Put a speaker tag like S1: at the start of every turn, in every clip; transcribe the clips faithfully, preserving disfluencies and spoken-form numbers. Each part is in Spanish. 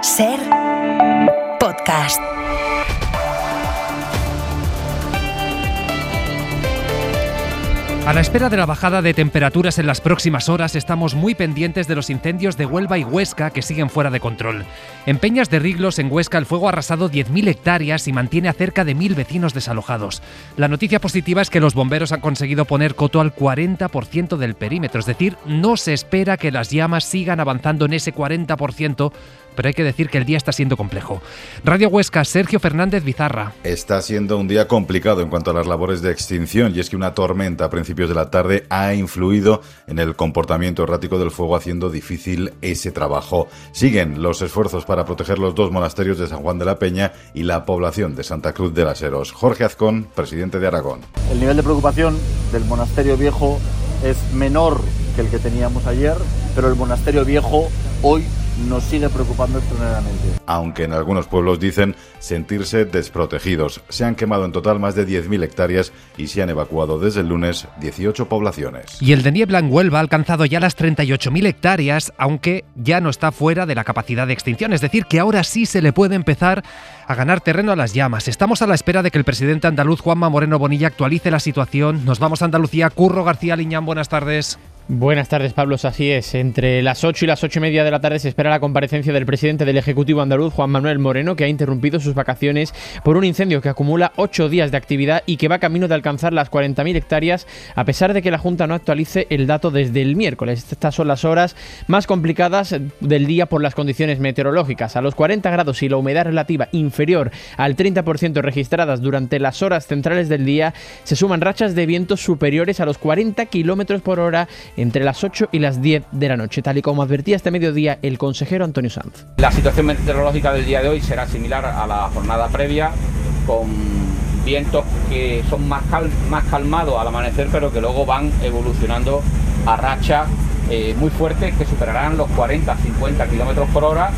S1: Ser podcast.
S2: A la espera de la bajada de temperaturas en las próximas horas, estamos muy pendientes de los incendios de Huelva y Huesca que siguen fuera de control. En Peñas de Riglos, en Huesca, el fuego ha arrasado diez mil hectáreas y mantiene a cerca de mil vecinos desalojados. La noticia positiva es que los bomberos han conseguido poner coto al cuarenta por ciento del perímetro, es decir, no se espera que las llamas sigan avanzando en ese cuarenta por ciento, pero hay que decir que el día está siendo complejo. Radio Huesca, Sergio Fernández Bizarra.
S3: Está siendo un día complicado en cuanto a las labores de extinción, y es que una tormenta a principios de la tarde ha influido en el comportamiento errático del fuego, haciendo difícil ese trabajo. Siguen los esfuerzos para proteger los dos monasterios de San Juan de la Peña y la población de Santa Cruz de las Heros. Jorge Azcón, presidente de Aragón.
S4: El nivel de preocupación del monasterio viejo es menor que el que teníamos ayer, pero el monasterio viejo hoy nos sigue preocupando extraordinariamente.
S3: Aunque en algunos pueblos dicen sentirse desprotegidos. Se han quemado en total más de diez mil hectáreas y se han evacuado desde el lunes dieciocho poblaciones.
S2: Y el de niebla en Huelva ha alcanzado ya las treinta y ocho mil hectáreas, aunque ya no está fuera de la capacidad de extinción. Es decir, que ahora sí se le puede empezar a ganar terreno a las llamas. Estamos a la espera de que el presidente andaluz Juanma Moreno Bonilla actualice la situación. Nos vamos a Andalucía. Curro García Liñán, buenas tardes.
S5: Buenas tardes, Pablo. Así es. Entre las ocho y las ocho y media de la tarde se espera la comparecencia del presidente del Ejecutivo andaluz, Juan Manuel Moreno, que ha interrumpido sus vacaciones por un incendio que acumula ocho días de actividad y que va camino de alcanzar las cuarenta mil hectáreas, a pesar de que la Junta no actualice el dato desde el miércoles. Estas son las horas más complicadas del día por las condiciones meteorológicas. A los cuarenta grados y la humedad relativa inferior al treinta por ciento registradas durante las horas centrales del día, se suman rachas de vientos superiores a los cuarenta kilómetros por hora entre las ocho y las diez de la noche, tal y como advertía este mediodía el consejero Antonio Sanz.
S6: La situación meteorológica del día de hoy será similar a la jornada previa, con vientos que son más, cal más calmados al amanecer, pero que luego van evolucionando a rachas eh, muy fuertes que superarán los cuarenta a cincuenta kilómetros por hora,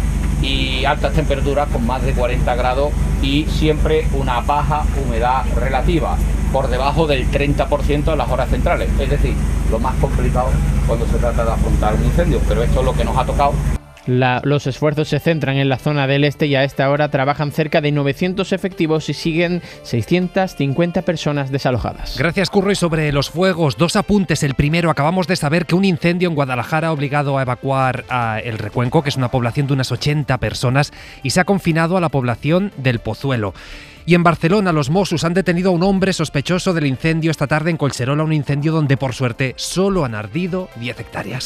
S6: y altas temperaturas con más de cuarenta grados y siempre una baja humedad relativa, por debajo del treinta por ciento en las horas centrales. Es decir, lo más complicado cuando se trata de afrontar un incendio, pero esto es lo que nos ha tocado.
S5: La, los esfuerzos se centran en la zona del este y a esta hora trabajan cerca de novecientos efectivos y siguen seiscientas cincuenta personas desalojadas.
S2: Gracias, Curro. Y sobre los fuegos, dos apuntes. El primero, acabamos de saber que un incendio en Guadalajara ha obligado a evacuar a El Recuenco, que es una población de unas ochenta personas, y se ha confinado a la población del Pozuelo. Y en Barcelona, los Mossos han detenido a un hombre sospechoso del incendio esta tarde en Collserola, un incendio donde, por suerte, solo han ardido diez hectáreas.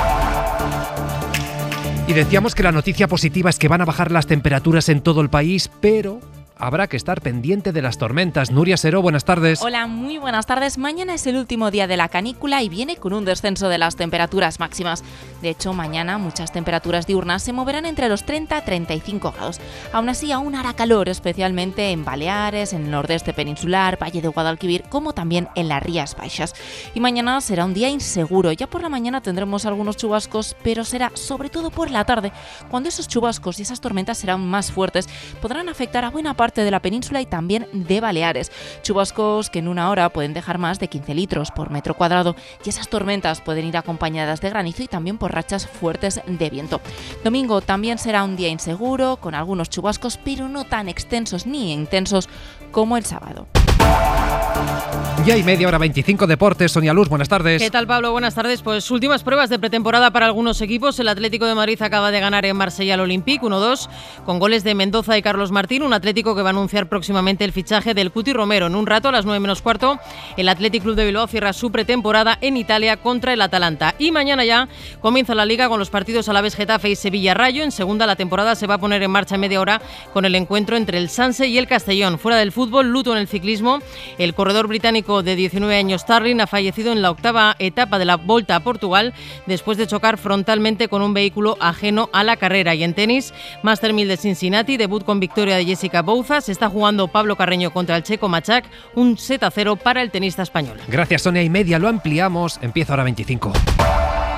S2: Y decíamos que la noticia positiva es que van a bajar las temperaturas en todo el país, pero habrá que estar pendiente de las tormentas. Nuria Seró, buenas tardes.
S7: Hola, muy buenas tardes. Mañana es el último día de la canícula y viene con un descenso de las temperaturas máximas. De hecho, mañana muchas temperaturas diurnas se moverán entre los treinta a treinta y cinco grados. Aún así, aún hará calor, especialmente en Baleares, en el nordeste peninsular, Valle de Guadalquivir, como también en las Rías Baixas. Y mañana será un día inseguro. Ya por la mañana tendremos algunos chubascos, pero será sobre todo por la tarde, cuando esos chubascos y esas tormentas serán más fuertes, podrán afectar a buena parte parte de la península y también de Baleares. Chubascos que en una hora pueden dejar más de quince litros por metro cuadrado, y esas tormentas pueden ir acompañadas de granizo y también por rachas fuertes de viento. Domingo también será un día inseguro, con algunos chubascos, pero no tan extensos ni intensos como el sábado.
S2: Ya hay media hora veinticinco, deportes. Sonia Luz, buenas tardes.
S8: ¿Qué tal, Pablo? Buenas tardes. Pues últimas pruebas de pretemporada para algunos equipos. El Atlético de Madrid acaba de ganar en Marsella al Olympique uno dos, con goles de Mendoza y Carlos Martín. Un Atlético que va a anunciar próximamente el fichaje del Cuti Romero. En un rato, a las nueve menos cuarto, el Athletic Club de Bilbao cierra su pretemporada en Italia contra el Atalanta. Y mañana ya comienza la Liga con los partidos Alavés Getafe y Sevilla Rayo. En segunda, la temporada se va a poner en marcha en media hora con el encuentro entre el Sanse y el Castellón. Fuera del fútbol, luto en el ciclismo. El corredor británico de diecinueve años, Starling, ha fallecido en la octava etapa de la Volta a Portugal después de chocar frontalmente con un vehículo ajeno a la carrera. Y en tenis, Master mil de Cincinnati, debut con victoria de Jessica Bouza. Se está jugando Pablo Carreño contra el checo Machak, un set a cero para el tenista español.
S2: Gracias, Sonia. Y media lo ampliamos. Empieza ahora veinticinco.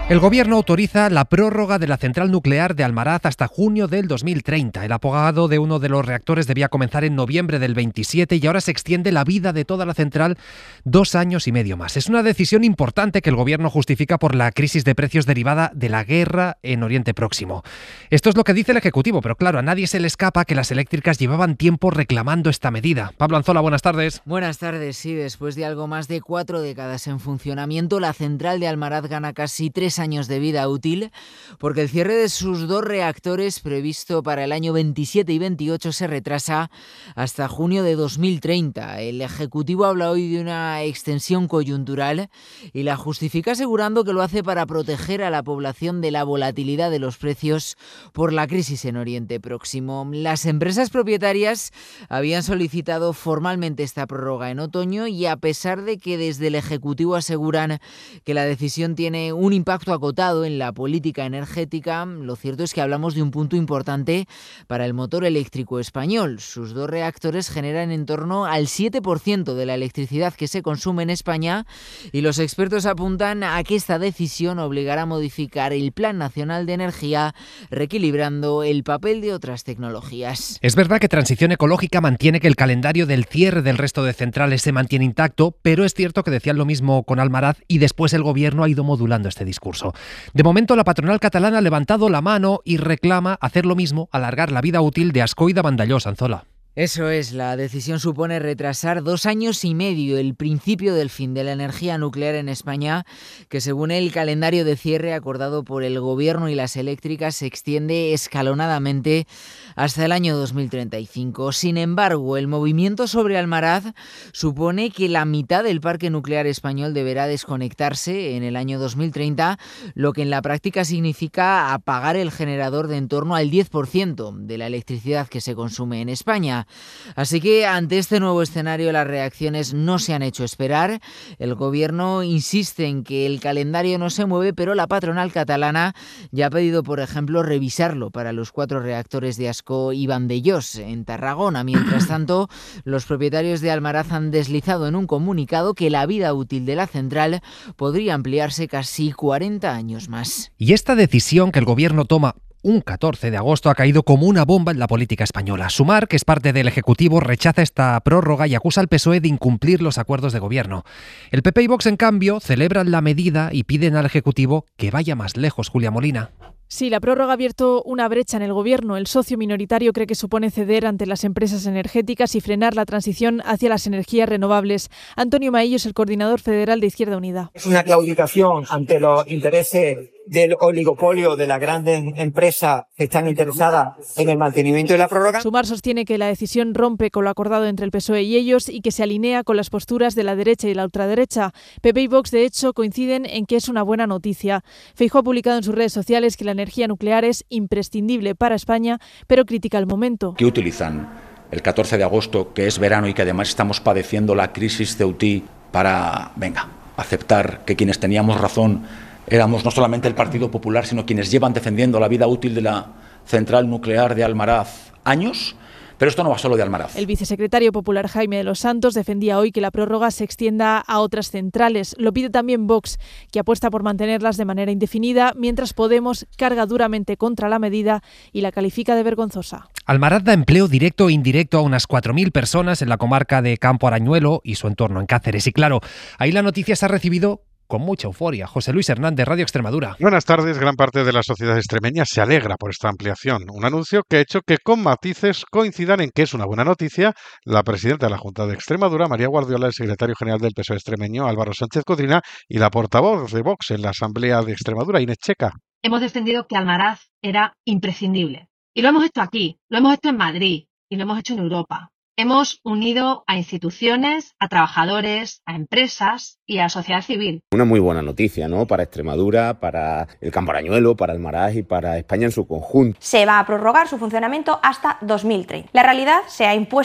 S2: El Gobierno autoriza la prórroga de la central nuclear de Almaraz hasta junio del dos mil treinta. El apagado de uno de los reactores debía comenzar en noviembre del veintisiete y ahora se extiende la vida de toda la central dos años y medio más. Es una decisión importante que el Gobierno justifica por la crisis de precios derivada de la guerra en Oriente Próximo. Esto es lo que dice el Ejecutivo, pero claro, a nadie se le escapa que las eléctricas llevaban tiempo reclamando esta medida. Pablo Anzola, buenas tardes.
S9: Buenas tardes, sí, después de algo más de cuatro décadas en funcionamiento, la central de Almaraz gana casi tres años de vida útil, porque el cierre de sus dos reactores previsto para el año veintisiete y veintiocho se retrasa hasta junio de dos mil treinta. El Ejecutivo habla hoy de una extensión coyuntural y la justifica asegurando que lo hace para proteger a la población de la volatilidad de los precios por la crisis en Oriente Próximo. Las empresas propietarias habían solicitado formalmente esta prórroga en otoño y a pesar de que desde el Ejecutivo aseguran que la decisión tiene un impacto acotado en la política energética, lo cierto es que hablamos de un punto importante para el motor eléctrico español. Sus dos reactores generan en torno al siete por ciento de la electricidad que se consume en España y los expertos apuntan a que esta decisión obligará a modificar el Plan Nacional de Energía, reequilibrando el papel de otras tecnologías.
S2: Es verdad que Transición Ecológica mantiene que el calendario del cierre del resto de centrales se mantiene intacto, pero es cierto que decían lo mismo con Almaraz y después el Gobierno ha ido modulando este discurso. De momento, la patronal catalana ha levantado la mano y reclama hacer lo mismo, alargar la vida útil de Ascó y de Vandellós, Anzola.
S9: Eso es, la decisión supone retrasar dos años y medio el principio del fin de la energía nuclear en España, que según el calendario de cierre acordado por el Gobierno y las eléctricas se extiende escalonadamente hasta el año dos mil treinta y cinco. Sin embargo, el movimiento sobre Almaraz supone que la mitad del parque nuclear español deberá desconectarse en el año dos mil treinta, lo que en la práctica significa apagar el generador de en torno al diez por ciento de la electricidad que se consume en España. Así que ante este nuevo escenario las reacciones no se han hecho esperar. El Gobierno insiste en que el calendario no se mueve, pero la patronal catalana ya ha pedido, por ejemplo, revisarlo para los cuatro reactores de Ascó y Vandellós en Tarragona. Mientras tanto, los propietarios de Almaraz han deslizado en un comunicado que la vida útil de la central podría ampliarse casi cuarenta años más.
S2: Y esta decisión que el Gobierno toma un catorce de agosto ha caído como una bomba en la política española. Sumar, que es parte del Ejecutivo, rechaza esta prórroga y acusa al P S O E de incumplir los acuerdos de gobierno. El P P y Vox, en cambio, celebran la medida y piden al Ejecutivo que vaya más lejos. Julia Molina.
S10: Sí, la prórroga ha abierto una brecha en el Gobierno. El socio minoritario cree que supone ceder ante las empresas energéticas y frenar la transición hacia las energías renovables. Antonio Maillo es el coordinador federal de Izquierda Unida.
S11: Es una claudicación ante los intereses del oligopolio de las grandes empresas que están interesadas en el mantenimiento de la prórroga.
S10: Sumar sostiene que la decisión rompe con lo acordado entre el P S O E y ellos y que se alinea con las posturas de la derecha y la ultraderecha. P P y Vox, de hecho, coinciden en que es una buena noticia. Feijóo ha publicado en sus redes sociales que la energía nuclear es imprescindible para España, pero critica el momento.
S12: ¿Qué utilizan el catorce de agosto, que es verano y que además estamos padeciendo la crisis ceutí, para, venga, aceptar que quienes teníamos razón éramos no solamente el Partido Popular, sino quienes llevan defendiendo la vida útil de la central nuclear de Almaraz años? Pero esto no va solo de Almaraz.
S10: El vicesecretario popular Jaime de los Santos defendía hoy que la prórroga se extienda a otras centrales. Lo pide también Vox, que apuesta por mantenerlas de manera indefinida, mientras Podemos carga duramente contra la medida y la califica de vergonzosa.
S2: Almaraz da empleo directo e indirecto a unas cuatro mil personas en la comarca de Campo Arañuelo y su entorno en Cáceres. Y claro, ahí la noticia se ha recibido con mucha euforia. José Luis Hernández, Radio Extremadura.
S13: Buenas tardes. Gran parte de la sociedad extremeña se alegra por esta ampliación. Un anuncio que ha hecho que con matices coincidan en que es una buena noticia la presidenta de la Junta de Extremadura, María Guardiola, el secretario general del P S O E extremeño, Álvaro Sánchez Codina, y la portavoz de Vox en la Asamblea de Extremadura, Inés Checa.
S14: Hemos defendido que Almaraz era imprescindible. Y lo hemos hecho aquí, lo hemos hecho en Madrid y lo hemos hecho en Europa. Hemos unido a instituciones, a trabajadores, a empresas y a sociedad civil.
S15: Una muy buena noticia, ¿no? Para Extremadura, para el Campo Arañuelo, para Almaraz y para España en su conjunto.
S16: Se va a prorrogar su funcionamiento hasta dos mil treinta. La realidad se ha impuesto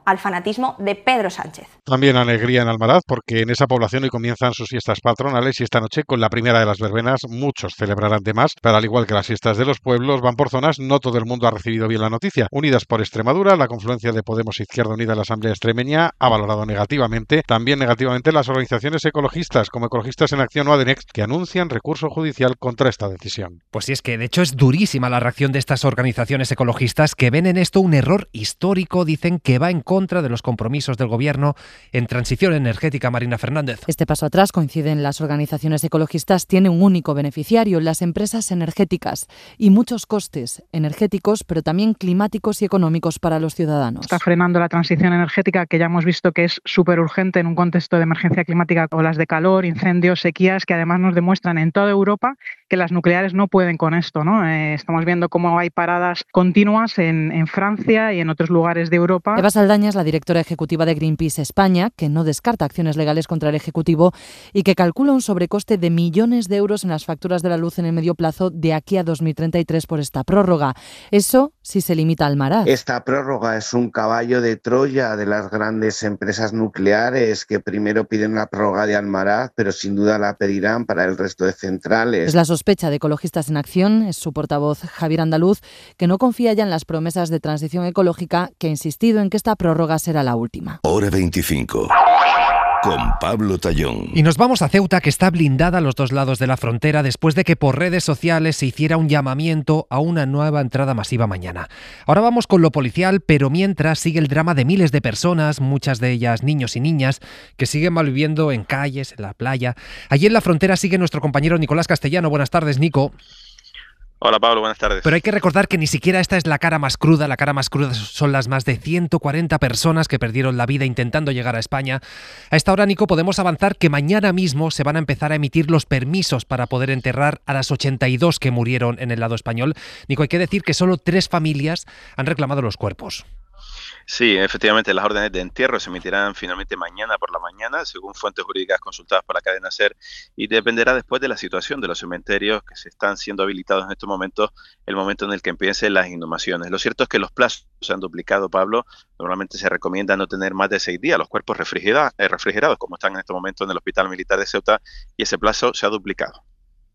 S16: al fanatismo de Pedro Sánchez.
S13: También alegría en Almaraz, porque en esa población hoy comienzan sus fiestas patronales y esta noche, con la primera de las verbenas, muchos celebrarán de más, pero al igual que las fiestas de los pueblos, van por zonas, no todo el mundo ha recibido bien la noticia. Unidas por Extremadura, la confluencia de Podemos e Izquierda Unida en la Asamblea extremeña ha valorado negativamente, también negativamente las organizaciones ecologistas, como Ecologistas en Acción o Adenex, que anuncian recurso judicial contra esta decisión.
S2: Pues sí, es que de hecho es durísima la reacción de estas organizaciones ecologistas que ven en esto un error histórico, dicen que va en contra de los compromisos del Gobierno en transición energética. Marina Fernández.
S17: Este paso atrás, coinciden las organizaciones ecologistas, tiene un único beneficiario, las empresas energéticas, y muchos costes energéticos, pero también climáticos y económicos para los ciudadanos.
S18: Está frenando la transición energética, que ya hemos visto que es súper urgente en un contexto de emergencia climática, olas de calor, incendios, sequías, que además nos demuestran en toda Europa que las nucleares no pueden con esto, ¿no? Eh, estamos viendo cómo hay paradas continuas en, en Francia y en otros lugares de Europa.
S17: Eva Saldaña es la directora ejecutiva de Greenpeace España, que no descarta acciones legales contra el Ejecutivo y que calcula un sobrecoste de millones de euros en las facturas de la luz en el medio plazo de aquí a dos mil treinta y tres por esta prórroga. Eso sí se limita al Almaraz.
S19: Esta prórroga es un caballo de Troya de las grandes empresas nucleares que primero piden la prórroga de Almaraz, pero sin duda la pedirán para el resto de centrales.
S17: Es la sospecha de Ecologistas en Acción, es su portavoz Javier Andaluz, que no confía ya en las promesas de transición ecológica, que ha insistido en que esta prórroga será la última.
S20: Hora veinticinco. Con Pablo Tallón.
S2: Y nos vamos a Ceuta, que está blindada a los dos lados de la frontera después de que por redes sociales se hiciera un llamamiento a una nueva entrada masiva mañana. Ahora vamos con lo policial, pero mientras sigue el drama de miles de personas, muchas de ellas niños y niñas, que siguen malviviendo en calles, en la playa. Allí en la frontera sigue nuestro compañero Nicolás Castellano. Buenas tardes, Nico.
S21: Hola Pablo, buenas tardes.
S2: Pero hay que recordar que ni siquiera esta es la cara más cruda. La cara más cruda son las más de ciento cuarenta personas que perdieron la vida intentando llegar a España. A esta hora, Nico, podemos avanzar que mañana mismo se van a empezar a emitir los permisos para poder enterrar a las ochenta y dos que murieron en el lado español. Nico, hay que decir que solo tres familias han reclamado los cuerpos.
S21: Sí, efectivamente, las órdenes de entierro se emitirán finalmente mañana por la mañana, según fuentes jurídicas consultadas por la cadena SER, y dependerá después de la situación de los cementerios que se están siendo habilitados en estos momentos, el momento en el que empiecen las inhumaciones. Lo cierto es que los plazos se han duplicado, Pablo. Normalmente se recomienda no tener más de seis días los cuerpos refrigerados, eh, refrigerados como están en este momento en el Hospital Militar de Ceuta, y ese plazo se ha duplicado.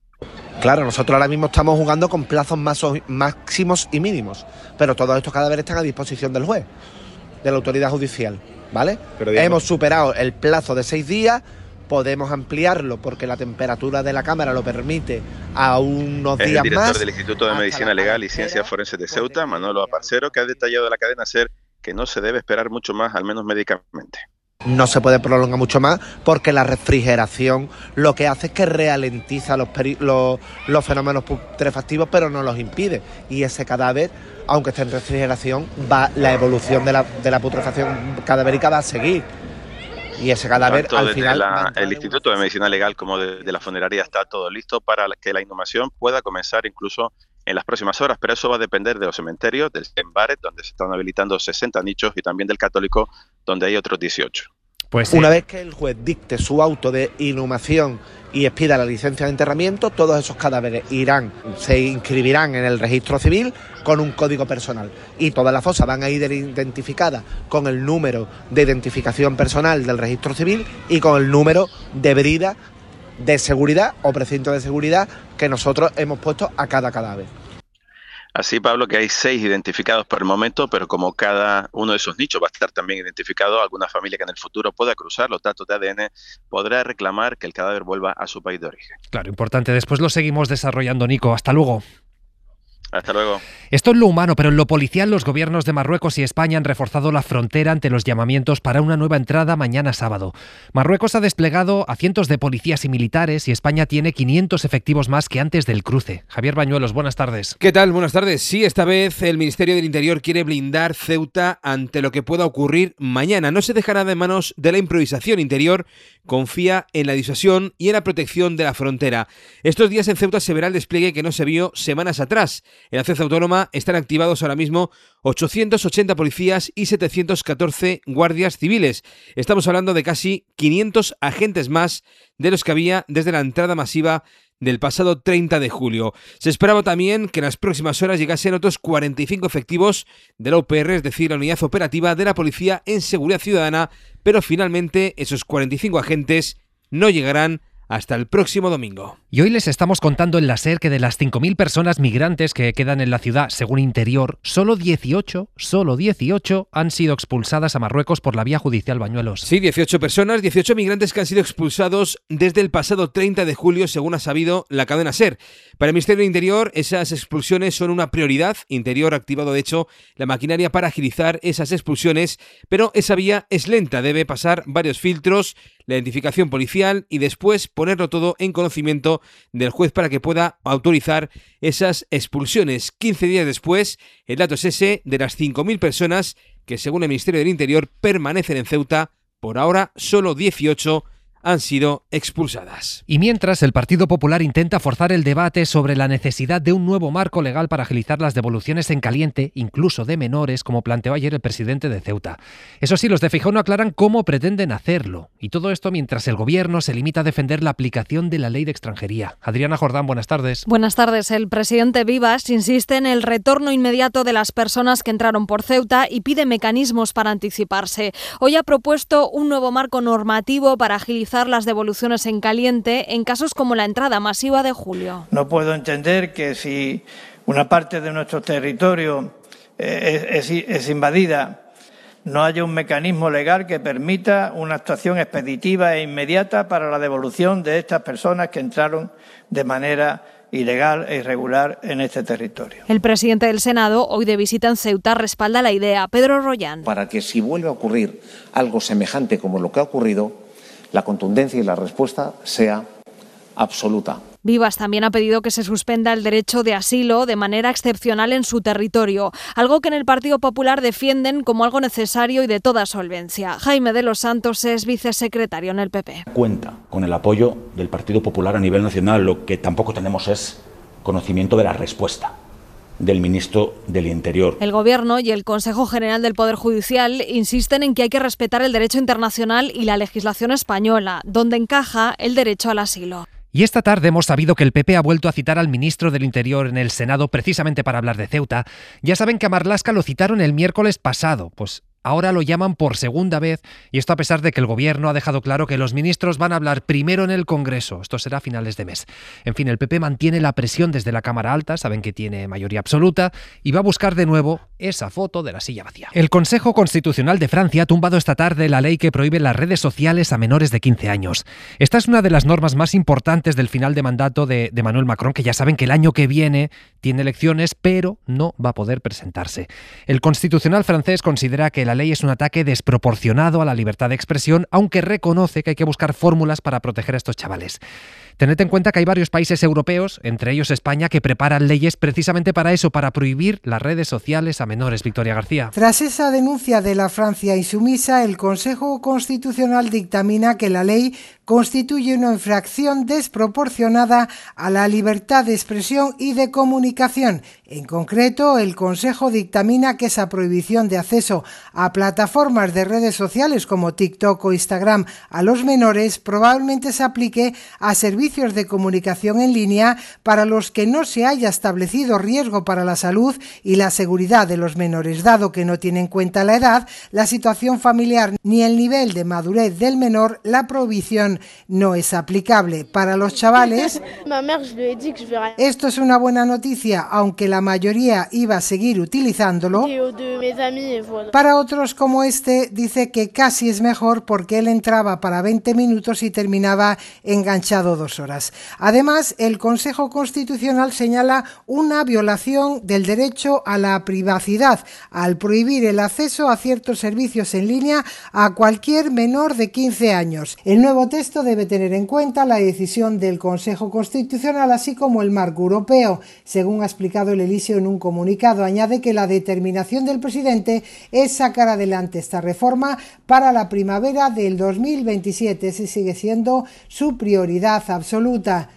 S22: Claro, nosotros ahora mismo estamos jugando con plazos más, máximos y mínimos, pero todos estos cadáveres están a disposición del juez, de la autoridad judicial, ¿vale? Pero hemos superado el plazo de seis días, podemos ampliarlo porque la temperatura de la cámara lo permite a unos
S21: es
S22: días más.
S21: El director del Instituto de Medicina Legal y Ciencias Forenses de Ceuta, Manolo Aparcero, que ha detallado de la cadena SER que no se debe esperar mucho más, al menos médicamente.
S22: No se puede prolongar mucho más porque la refrigeración lo que hace es que ralentiza los, peri- los, los fenómenos putrefactivos, pero no los impide. Y ese cadáver, aunque esté en refrigeración, va la evolución de la, de la putrefacción cadavérica va a seguir. Y ese cadáver
S21: Tanto
S22: al
S21: desde
S22: final...
S21: la, el Instituto de Medicina Legal como de, de la funeraria está todo listo para que la inhumación pueda comenzar incluso en las próximas horas, pero eso va a depender de los cementerios, del Embaret, donde se están habilitando sesenta nichos, y también del Católico, donde hay otros dieciocho.
S22: Pues sí. Una vez que el juez dicte su auto de inhumación y expida la licencia de enterramiento, todos esos cadáveres irán, se inscribirán en el registro civil con un código personal, y todas las fosas van a ir identificadas con el número de identificación personal del registro civil y con el número de brida de seguridad o precinto de seguridad que nosotros hemos puesto a cada cadáver.
S21: Así, Pablo, que hay seis identificados por el momento, pero como cada uno de esos nichos va a estar también identificado, alguna familia que en el futuro pueda cruzar los datos de A D N podrá reclamar que el cadáver vuelva a su país de origen.
S2: Claro, importante. Después lo seguimos desarrollando, Nico. Hasta luego.
S21: Hasta luego.
S2: Esto es lo humano, pero en lo policial los gobiernos de Marruecos y España han reforzado la frontera ante los llamamientos para una nueva entrada mañana sábado. Marruecos ha desplegado a cientos de policías y militares y España tiene quinientos efectivos más que antes del cruce. Javier Bañuelos, buenas tardes.
S23: ¿Qué tal? Buenas tardes. Sí, esta vez el Ministerio del Interior quiere blindar Ceuta ante lo que pueda ocurrir mañana. No se dejará de manos de la improvisación. Interior confía en la disuasión y en la protección de la frontera. Estos días en Ceuta se verá el despliegue que no se vio semanas atrás. En la ciudad autónoma programa están activados ahora mismo ochocientos ochenta policías y setecientos catorce guardias civiles. Estamos hablando de casi quinientos agentes más de los que había desde la entrada masiva del pasado treinta de julio. Se esperaba también que en las próximas horas llegasen otros cuarenta y cinco efectivos de la U P R, es decir, la unidad operativa de la Policía en Seguridad Ciudadana, pero finalmente esos cuarenta y cinco agentes no llegarán hasta el próximo domingo.
S2: Y hoy les estamos contando en la SER que de las cinco mil personas migrantes que quedan en la ciudad, según Interior, solo dieciocho, solo dieciocho han sido expulsadas a Marruecos por la vía judicial Bañuelos.
S23: Sí, dieciocho personas, dieciocho migrantes que han sido expulsados desde el pasado treinta de julio, según ha sabido la cadena SER. Para el Ministerio del Interior, esas expulsiones son una prioridad. Interior ha activado, de hecho, la maquinaria para agilizar esas expulsiones, pero esa vía es lenta, debe pasar varios filtros, la identificación policial y después ponerlo todo en conocimiento del juez para que pueda autorizar esas expulsiones. quince días después, el dato es ese de las cinco mil personas que, según el Ministerio del Interior, permanecen en Ceuta. Por ahora, solo dieciocho han sido expulsadas.
S2: Y mientras, el Partido Popular intenta forzar el debate sobre la necesidad de un nuevo marco legal para agilizar las devoluciones en caliente, incluso de menores, como planteó ayer el presidente de Ceuta. Eso sí, los de Feijóo no aclaran cómo pretenden hacerlo. Y todo esto mientras el Gobierno se limita a defender la aplicación de la ley de extranjería. Adriana Jordán, buenas tardes.
S1: Buenas tardes. El presidente Vivas insiste en el retorno inmediato de las personas que entraron por Ceuta y pide mecanismos para anticiparse. Hoy ha propuesto un nuevo marco normativo para agilizar las devoluciones en caliente en casos como la entrada masiva de julio.
S3: No puedo entender que si una parte de nuestro territorio es, es, es invadida, no haya un mecanismo legal que permita una actuación expeditiva e inmediata para la devolución de estas personas que entraron de manera ilegal e irregular en este territorio.
S1: El presidente del Senado, hoy de visita en Ceuta, respalda la idea. Pedro Rollán.
S4: Para que si vuelve a ocurrir algo semejante como lo que ha ocurrido, la contundencia y la respuesta sea absoluta.
S1: Vivas también ha pedido que se suspenda el derecho de asilo de manera excepcional en su territorio, algo que en el Partido Popular defienden como algo necesario y de toda solvencia. Jaime de los Santos es vicesecretario en el P P.
S12: Cuenta con el apoyo del Partido Popular a nivel nacional, lo que tampoco tenemos es conocimiento de la respuesta del ministro del Interior.
S1: El Gobierno y el Consejo General del Poder Judicial insisten en que hay que respetar el derecho internacional y la legislación española, donde encaja el derecho al asilo.
S2: Y esta tarde hemos sabido que el P P ha vuelto a citar al ministro del Interior en el Senado precisamente para hablar de Ceuta. Ya saben que a Marlaska lo citaron el miércoles pasado, pues ahora lo llaman por segunda vez, y esto a pesar de que el Gobierno ha dejado claro que los ministros van a hablar primero en el Congreso. Esto será a finales de mes. En fin, el P P mantiene la presión desde la Cámara Alta, saben que tiene mayoría absoluta, y va a buscar de nuevo esa foto de la silla vacía. El Consejo Constitucional de Francia ha tumbado esta tarde la ley que prohíbe las redes sociales a menores de quince años. Esta es una de las normas más importantes del final de mandato de, de Emmanuel Macron, que ya saben que el año que viene tiene elecciones, pero no va a poder presentarse. El Constitucional francés considera que la ley es un ataque desproporcionado a la libertad de expresión, aunque reconoce que hay que buscar fórmulas para proteger a estos chavales. Tened en cuenta que hay varios países europeos, entre ellos España, que preparan leyes precisamente para eso, para prohibir las redes sociales a menores. Victoria García.
S24: Tras esa denuncia de la Francia insumisa, el Consejo Constitucional dictamina que la ley constituye una infracción desproporcionada a la libertad de expresión y de comunicación. En concreto, el Consejo dictamina que esa prohibición de acceso a plataformas de redes sociales como TikTok o Instagram a los menores probablemente se aplique a servicios de comunicación en línea para los que no se haya establecido riesgo para la salud y la seguridad de los menores, dado que no tiene en cuenta la edad, la situación familiar ni el nivel de madurez del menor. La prohibición no es aplicable. Para los chavales, esto es una buena noticia, aunque la mayoría iba a seguir utilizándolo. Para otros, como este, dice que casi es mejor porque él entraba para veinte minutos y terminaba enganchado dos horas. Además, el Consejo Constitucional señala una violación del derecho a la privacidad al prohibir el acceso a ciertos servicios en línea a cualquier menor de quince años. El nuevo texto debe tener en cuenta la decisión del Consejo Constitucional, así como el marco europeo. Según ha explicado el Elíseo en un comunicado, añade que la determinación del presidente es sacar adelante esta reforma para la primavera del dos mil veintisiete. Ese sigue siendo su prioridad absoluta.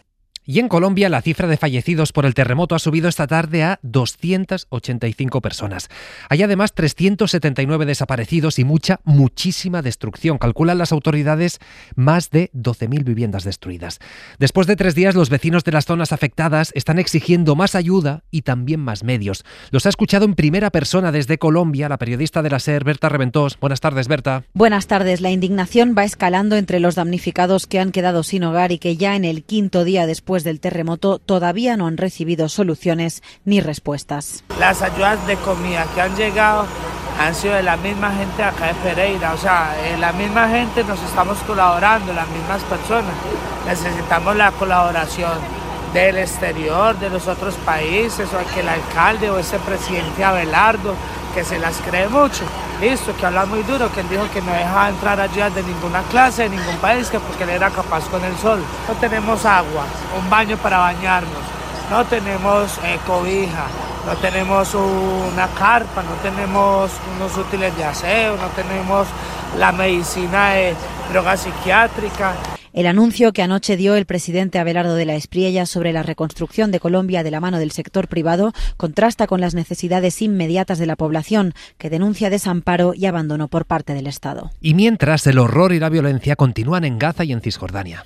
S2: Y en Colombia, la cifra de fallecidos por el terremoto ha subido esta tarde a doscientas ochenta y cinco personas. Hay además trescientos setenta y nueve desaparecidos y mucha, muchísima destrucción. Calculan las autoridades más de doce mil viviendas destruidas. Después de tres días, los vecinos de las zonas afectadas están exigiendo más ayuda y también más medios. Los ha escuchado en primera persona desde Colombia la periodista de la SER, Berta Reventós. Buenas tardes, Berta.
S5: Buenas tardes. La indignación va escalando entre los damnificados que han quedado sin hogar y que ya en el quinto día después del terremoto todavía no han recibido soluciones ni respuestas.
S6: Las ayudas de comida que han llegado han sido de la misma gente acá de Pereira, o sea, eh, la misma gente nos estamos colaborando, las mismas personas. Necesitamos la colaboración del exterior, de los otros países, o que el alcalde o ese presidente Abelardo, que se las cree mucho, listo, que habla muy duro, que él dijo que no dejaba entrar ayudas de ninguna clase, de ningún país, que porque él era capaz con el sol. No tenemos agua, un baño para bañarnos, no tenemos eh, cobija, no tenemos una carpa, no tenemos unos útiles de aseo, no tenemos la medicina de droga psiquiátrica.
S5: El anuncio que anoche dio el presidente Abelardo de la Espriella sobre la reconstrucción de Colombia de la mano del sector privado contrasta con las necesidades inmediatas de la población, que denuncia desamparo y abandono por parte del Estado.
S2: Y mientras, el horror y la violencia continúan en Gaza y en Cisjordania.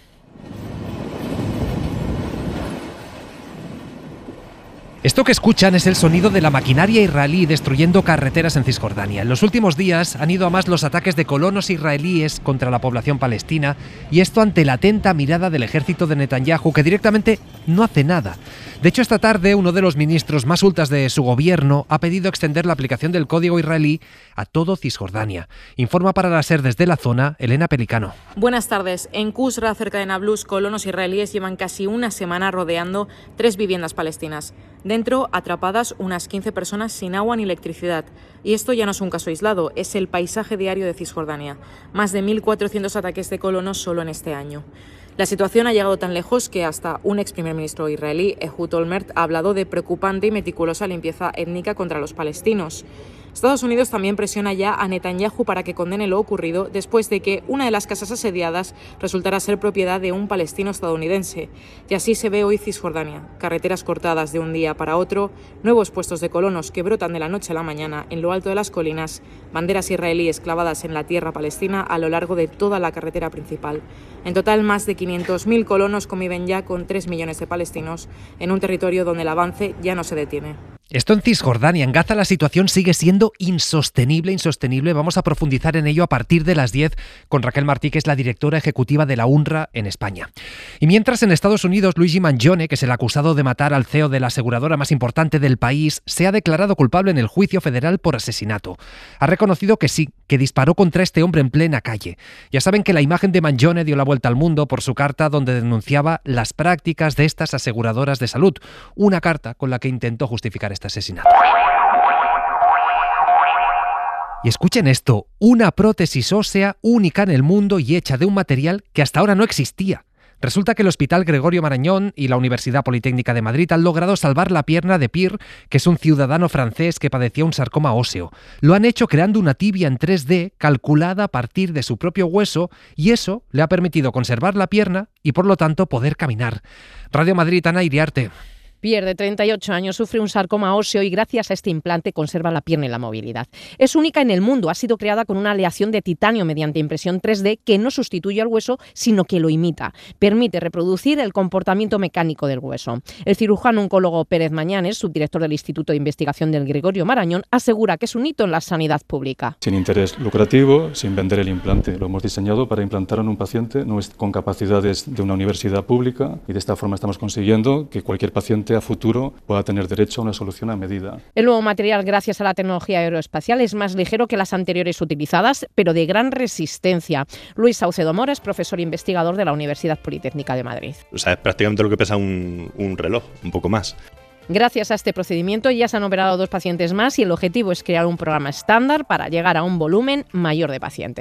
S2: Esto que escuchan es el sonido de la maquinaria israelí destruyendo carreteras en Cisjordania. En los últimos días han ido a más los ataques de colonos israelíes contra la población palestina, y esto ante la atenta mirada del ejército de Netanyahu, que directamente no hace nada. De hecho, esta tarde uno de los ministros más ultras de su gobierno ha pedido extender la aplicación del código israelí a todo Cisjordania. Informa para la SER desde la zona, Elena Pelicano.
S7: Buenas tardes. En Kusra, cerca de Nablus, colonos israelíes llevan casi una semana rodeando tres viviendas palestinas. Dentro, atrapadas unas quince personas sin agua ni electricidad. Y esto ya no es un caso aislado, es el paisaje diario de Cisjordania. Más de mil cuatrocientos ataques de colonos solo en este año. La situación ha llegado tan lejos que hasta un ex primer ministro israelí, Ehud Olmert, ha hablado de preocupante y meticulosa limpieza étnica contra los palestinos. Estados Unidos también presiona ya a Netanyahu para que condene lo ocurrido después de que una de las casas asediadas resultara ser propiedad de un palestino estadounidense. Y así se ve hoy Cisjordania, carreteras cortadas de un día para otro, nuevos puestos de colonos que brotan de la noche a la mañana en lo alto de las colinas, banderas israelíes clavadas en la tierra palestina a lo largo de toda la carretera principal. En total, más de quinientos mil colonos conviven ya con tres millones de palestinos en un territorio donde el avance ya no se detiene.
S2: Esto en Cisjordania. En Gaza la situación sigue siendo insostenible, insostenible. Vamos a profundizar en ello a partir de las diez con Raquel Martí, que es la directora ejecutiva de la UNRWA en España. Y mientras, en Estados Unidos, Luigi Mangione, que es el acusado de matar al C E O de la aseguradora más importante del país, se ha declarado culpable en el juicio federal por asesinato. Ha reconocido que sí, que disparó contra este hombre en plena calle. Ya saben que la imagen de Mangione dio la vuelta al mundo por su carta donde denunciaba las prácticas de estas aseguradoras de salud. Una carta con la que intentó justificar este asesinato. Y escuchen esto, una prótesis ósea única en el mundo y hecha de un material que hasta ahora no existía. Resulta que el Hospital Gregorio Marañón y la Universidad Politécnica de Madrid han logrado salvar la pierna de Pierre, que es un ciudadano francés que padecía un sarcoma óseo. Lo han hecho creando una tibia en tres D calculada a partir de su propio hueso, y eso le ha permitido conservar la pierna y por lo tanto poder caminar. Radio Madrid, Ana Iriarte.
S8: Pierre, de treinta y ocho años, sufre un sarcoma óseo y gracias a este implante conserva la pierna y la movilidad. Es única en el mundo, ha sido creada con una aleación de titanio mediante impresión tres D que no sustituye al hueso, sino que lo imita. Permite reproducir el comportamiento mecánico del hueso. El cirujano oncólogo Pérez Mañanes, subdirector del Instituto de Investigación del Gregorio Marañón, asegura que es un hito en la sanidad pública.
S25: Sin interés lucrativo, sin vender el implante. Lo hemos diseñado para implantar en un paciente con capacidades de una universidad pública y de esta forma estamos consiguiendo que cualquier paciente a futuro pueda tener derecho a una solución a medida.
S8: El nuevo material, gracias a la tecnología aeroespacial, es más ligero que las anteriores utilizadas, pero de gran resistencia. Luis Saucedo Mora es profesor investigador de la Universidad Politécnica de Madrid.
S26: O sea, es prácticamente lo que pesa un, un reloj, un poco más.
S8: Gracias a este procedimiento ya se han operado dos pacientes más y el objetivo es crear un programa estándar para llegar a un volumen mayor de pacientes.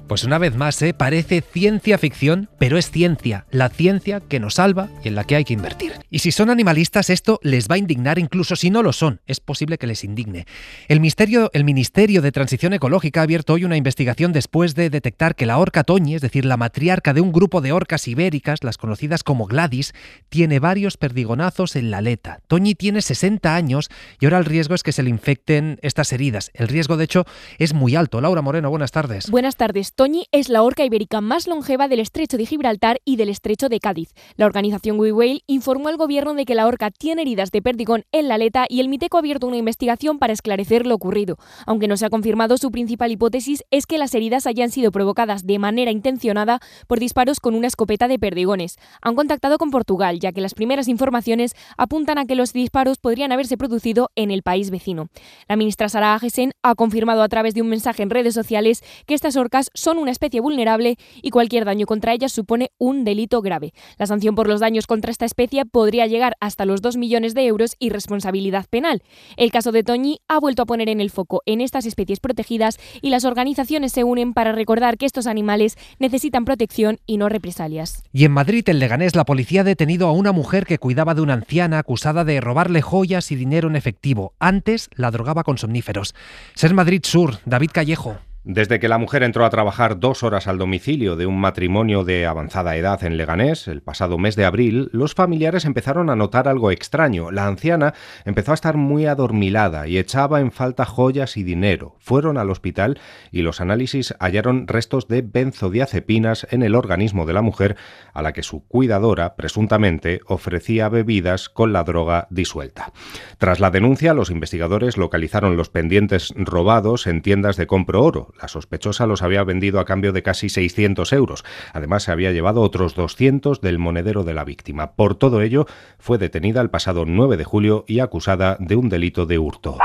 S2: Pues una vez más, ¿eh? Parece ciencia ficción, pero es ciencia, la ciencia que nos salva y en la que hay que invertir. Y si son animalistas, esto les va a indignar incluso si no lo son. Es posible que les indigne. El Ministerio, el Ministerio de Transición Ecológica ha abierto hoy una investigación después de detectar que la orca Toñi, es decir, la matriarca de un grupo de orcas ibéricas, las conocidas como Gladys, tiene varios perdigonazos en la aleta. Toñi tiene sesenta años y ahora el riesgo es que se le infecten estas heridas. El riesgo, de hecho, es muy alto. Laura Moreno, buenas tardes.
S9: Buenas tardes. Toñi es la orca ibérica más longeva del estrecho de Gibraltar y del estrecho de Cádiz. La organización We Whale informó al gobierno de que la orca tiene heridas de perdigón en la aleta y el Miteco ha abierto una investigación para esclarecer lo ocurrido. Aunque no se ha confirmado, su principal hipótesis es que las heridas hayan sido provocadas de manera intencionada por disparos con una escopeta de perdigones. Han contactado con Portugal, ya que las primeras informaciones apuntan a que los disparos podrían haberse producido en el país vecino. La ministra Sara Agesen ha confirmado a través de un mensaje en redes sociales que estas orcas son una especie vulnerable y cualquier daño contra ellas supone un delito grave. La sanción por los daños contra esta especie podría llegar hasta los dos millones de euros y responsabilidad penal. El caso de Toñi ha vuelto a poner en el foco en estas especies protegidas y las organizaciones se unen para recordar que estos animales necesitan protección y no represalias.
S2: Y en Madrid, en Leganés, la policía ha detenido a una mujer que cuidaba de una anciana acusada de robarle joyas y dinero en efectivo. Antes la drogaba con somníferos. Ser Madrid Sur, David Callejo.
S10: Desde que la mujer entró a trabajar dos horas al domicilio de un matrimonio de avanzada edad en Leganés, el pasado mes de abril, los familiares empezaron a notar algo extraño. La anciana empezó a estar muy adormilada y echaba en falta joyas y dinero. Fueron al hospital y los análisis hallaron restos de benzodiazepinas en el organismo de la mujer, a la que su cuidadora, presuntamente, ofrecía bebidas con la droga disuelta. Tras la denuncia, los investigadores localizaron los pendientes robados en tiendas de compro oro. La sospechosa los había vendido a cambio de casi seiscientos euros. Además, se había llevado otros doscientos del monedero de la víctima. Por todo ello, fue detenida el pasado nueve de julio y acusada de un delito de hurto.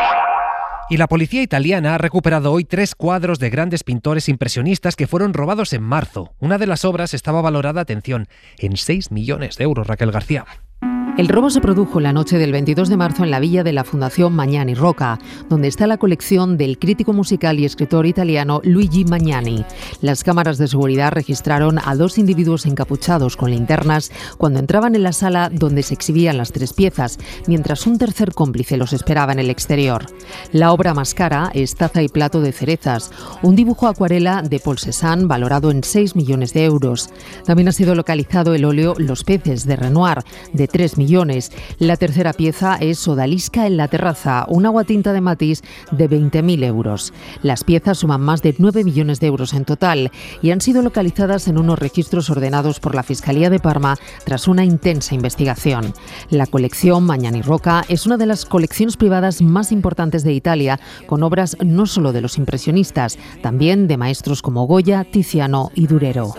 S2: Y la policía italiana ha recuperado hoy tres cuadros de grandes pintores impresionistas que fueron robados en marzo. Una de las obras estaba valorada, atención, en seis millones de euros, Raquel García.
S11: El robo se produjo la noche del veintidós de marzo en la villa de la Fundación Magnani Rocca, donde está la colección del crítico musical y escritor italiano Luigi Magnani. Las cámaras de seguridad registraron a dos individuos encapuchados con linternas cuando entraban en la sala donde se exhibían las tres piezas, mientras un tercer cómplice los esperaba en el exterior. La obra más cara es Taza y plato de cerezas, un dibujo acuarela de Paul Cézanne valorado en seis millones de euros. También ha sido localizado el óleo Los peces de Renoir, de tres millones. La tercera pieza es Odalisca en la terraza, un aguatinta de Matisse de veinte mil euros. Las piezas suman más de nueve millones de euros en total y han sido localizadas en unos registros ordenados por la Fiscalía de Parma tras una intensa investigación. La colección Magnani Rocca es una de las colecciones privadas más importantes de Italia, con obras no solo de los impresionistas, también de maestros como Goya, Tiziano y Durero.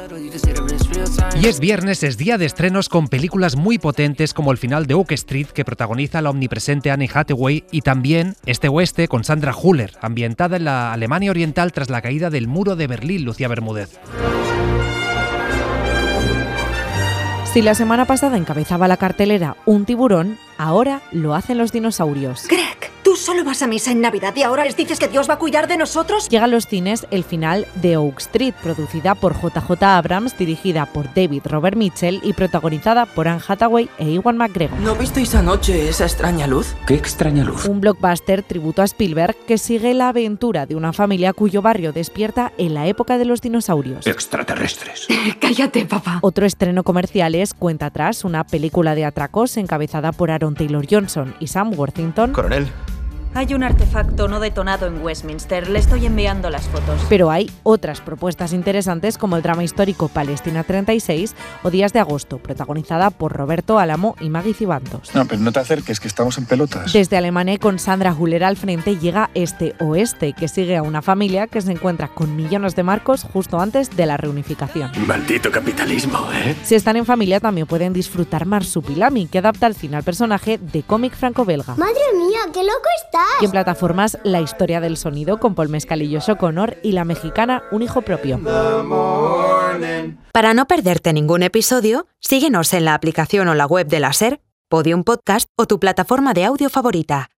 S2: Y es viernes, es día de estrenos con películas muy potentes como El final de Oak Street, que protagoniza la omnipresente Anne Hathaway, y también Este Oeste con Sandra Hüller, ambientada en la Alemania Oriental tras la caída del muro de Berlín. Lucía Bermúdez.
S9: Si la semana pasada encabezaba la cartelera un tiburón, ahora lo hacen los dinosaurios.
S14: Greg, tú solo vas a misa en Navidad y ahora les dices que Dios va a cuidar de nosotros.
S9: Llega a los cines el final de Oak Street, producida por J J Abrams, dirigida por David Robert Mitchell y protagonizada por Anne Hathaway e Ewan McGregor.
S15: ¿No visteis anoche esa extraña luz?
S16: ¿Qué extraña luz?
S9: Un blockbuster tributo a Spielberg que sigue la aventura de una familia cuyo barrio despierta en la época de los dinosaurios.
S16: Extraterrestres.
S14: Cállate, papá.
S9: Otro estreno comercial es Cuenta atrás, una película de atracos encabezada por Aaron Taylor Johnson y Sam Worthington.
S15: Coronel.
S14: Hay un artefacto no detonado en Westminster. Le estoy enviando las fotos.
S9: Pero hay otras propuestas interesantes como el drama histórico Palestina treinta y seis o Días de agosto, protagonizada por Roberto Álamo y Maggie Cibantos.
S16: No, pero no te acerques, que estamos en pelotas.
S9: Desde Alemania, con Sandra Hüller al frente, llega Este Oeste, que sigue a una familia que se encuentra con millones de marcos justo antes de la reunificación.
S16: Maldito capitalismo, ¿eh?
S9: Si están en familia, también pueden disfrutar Marsupilami, que adapta al cine al personaje de cómic franco-belga.
S27: ¡Madre mía, qué loco está!
S9: Y en plataformas, La historia del sonido con Paul Mescal y Josh O'Connor y la mexicana Un hijo propio.
S28: Para no perderte ningún episodio, síguenos en la aplicación o la web de la SER, Podium Podcast o tu plataforma de audio favorita.